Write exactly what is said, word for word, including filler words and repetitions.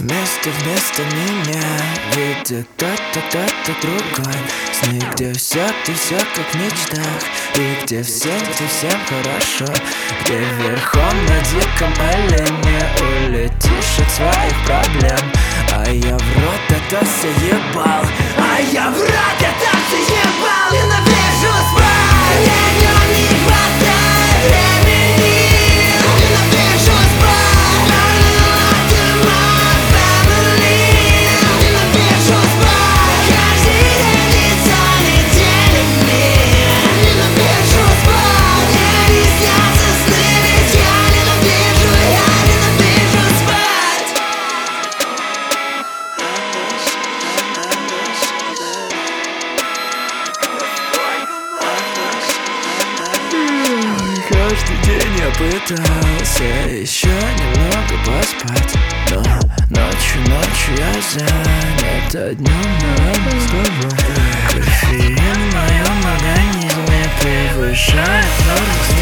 вместо, вместо меня видит кто-то, кто-то другой. Сны, где все, ты все как в мечтах, и где всем, где всем хорошо, где верхом на диком олене улетишь от своих проблем. А я в рот это заебал, а я в рот это заебал. Ненавижу спать, мне днем не хватает времени. Ненавижу спать, ты my family. Ненавижу спать, каждый день лица неделями. Ненавижу спать, мне не снятся сны, ведь я ненавижу, я ненавижу спать. Каждый день я пытался еще немного поспать, но ночью, ночью я занят, а днем наверное с тобой. Кофеин в моем организме превышает норму.